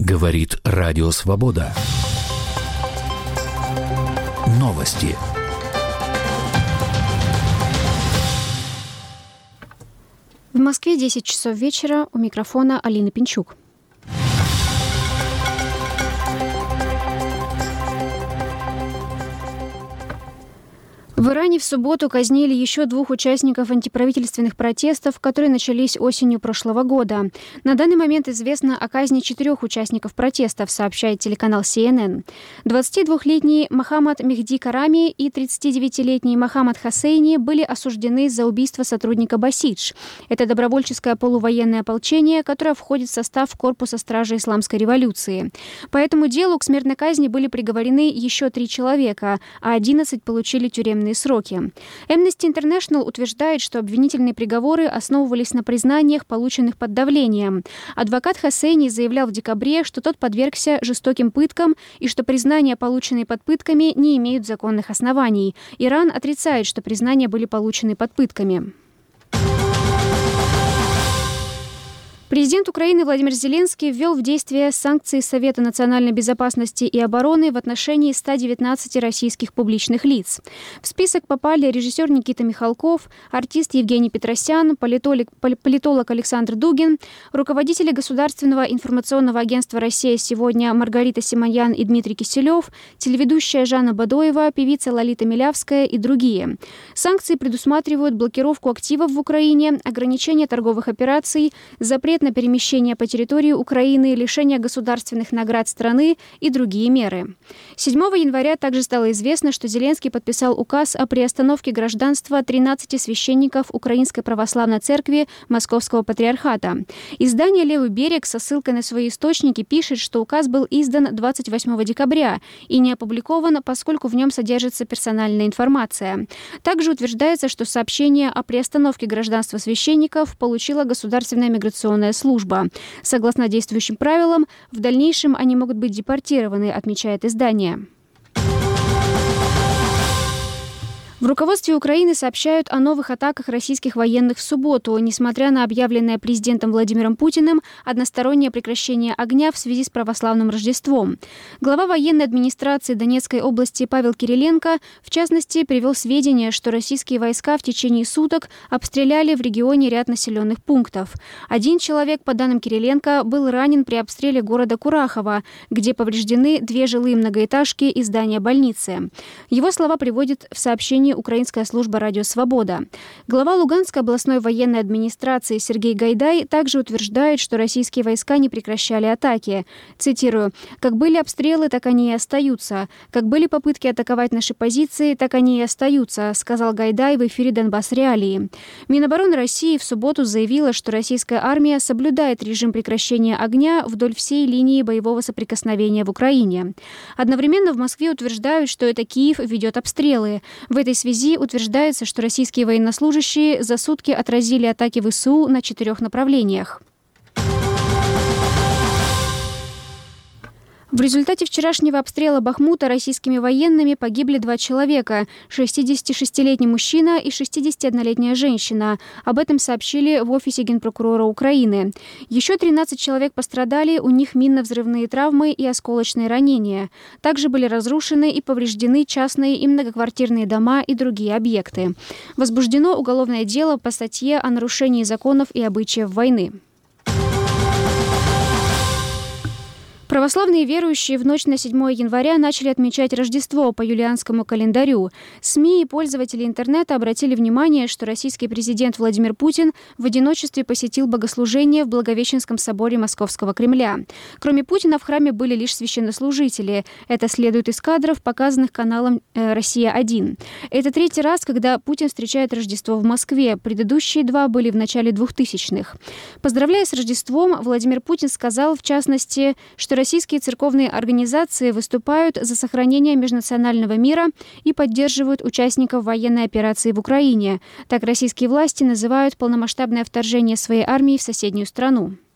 Говорит Радио Свобода. Новости. В Москве 10 часов вечера. У микрофона Алина Пинчук. В Иране в субботу казнили еще 2 участников антиправительственных протестов, которые начались осенью прошлого года. На данный момент известно о казни 4 участников протестов, сообщает телеканал CNN. 22-летний Мохаммад Мехди Карами и 39-летний Мохаммад Хосейни были осуждены за убийство сотрудника Басидж. Это добровольческое полувоенное ополчение, которое входит в состав Корпуса стражи Исламской революции. По этому делу к смертной казни были приговорены еще 3 человека, а 11 получили тюремные сроки. Amnesty International утверждает, что обвинительные приговоры основывались на признаниях, полученных под давлением. Адвокат Хосейни заявлял в декабре, что тот подвергся жестоким пыткам и что признания, полученные под пытками, не имеют законных оснований. Иран отрицает, что признания были получены под пытками. Президент Украины Владимир Зеленский ввел в действие санкции Совета национальной безопасности и обороны в отношении 119 российских публичных лиц. В список попали режиссер Никита Михалков, артист Евгений Петросян, политолог Александр Дугин, руководители Государственного информационного агентства «Россия сегодня» Маргарита Симоньян и Дмитрий Киселев, телеведущая Жанна Бадоева, певица Лолита Милявская и другие. Санкции предусматривают блокировку активов в Украине, ограничение торговых операций, запрет на перемещение по территории Украины, лишение государственных наград страны и другие меры. 7 января также стало известно, что Зеленский подписал указ о приостановке гражданства 13 священников Украинской православной церкви Московского патриархата. Издание «Левый берег» со ссылкой на свои источники пишет, что указ был издан 28 декабря и не опубликован, поскольку в нем содержится персональная информация. Также утверждается, что сообщение о приостановке гражданства священников получила Государственная миграционная служба. Согласно действующим правилам, в дальнейшем они могут быть депортированы, отмечает издание. В руководстве Украины сообщают о новых атаках российских военных в субботу, несмотря на объявленное президентом Владимиром Путиным одностороннее прекращение огня в связи с православным Рождеством. Глава военной администрации Донецкой области Павел Кириленко, в частности, привел сведения, что российские войска в течение суток обстреляли в регионе ряд населенных пунктов. 1 человек, по данным Кириленко, был ранен при обстреле города Курахово, где повреждены 2 жилые многоэтажки и здания больницы. Его слова приводит в сообщении Украинская служба «Радио Свобода». Глава Луганской областной военной администрации Сергей Гайдай также утверждает, что российские войска не прекращали атаки. Цитирую: «Как были обстрелы, так они и остаются. Как были попытки атаковать наши позиции, так они и остаются», сказал Гайдай в эфире «Донбасс Реалии». Минобороны России в субботу заявила, что российская армия соблюдает режим прекращения огня вдоль всей линии боевого соприкосновения в Украине. Одновременно в Москве утверждают, что это Киев ведет обстрелы. В этой связи утверждается, что российские военнослужащие за сутки отразили атаки ВСУ на 4 направлениях. В результате вчерашнего обстрела Бахмута российскими военными погибли 2 человека – 66-летний мужчина и 61-летняя женщина. Об этом сообщили в офисе Генпрокурора Украины. Еще 13 человек пострадали, у них минно-взрывные травмы и осколочные ранения. Также были разрушены и повреждены частные и многоквартирные дома и другие объекты. Возбуждено уголовное дело по статье о нарушении законов и обычаев войны. Православные верующие в ночь на 7 января начали отмечать Рождество по юлианскому календарю. СМИ и пользователи интернета обратили внимание, что российский президент Владимир Путин в одиночестве посетил богослужение в Благовещенском соборе Московского Кремля. Кроме Путина в храме были лишь священнослужители. Это следует из кадров, показанных каналом «Россия-1». Это 3-й раз, когда Путин встречает Рождество в Москве. Предыдущие 2 были в начале 2000-х. Поздравляя с Рождеством, Владимир Путин сказал, в частности, что российские церковные организации выступают за сохранение межнационального мира и поддерживают участников военной операции в Украине. Так российские власти называют полномасштабное вторжение своей армии в соседнюю страну.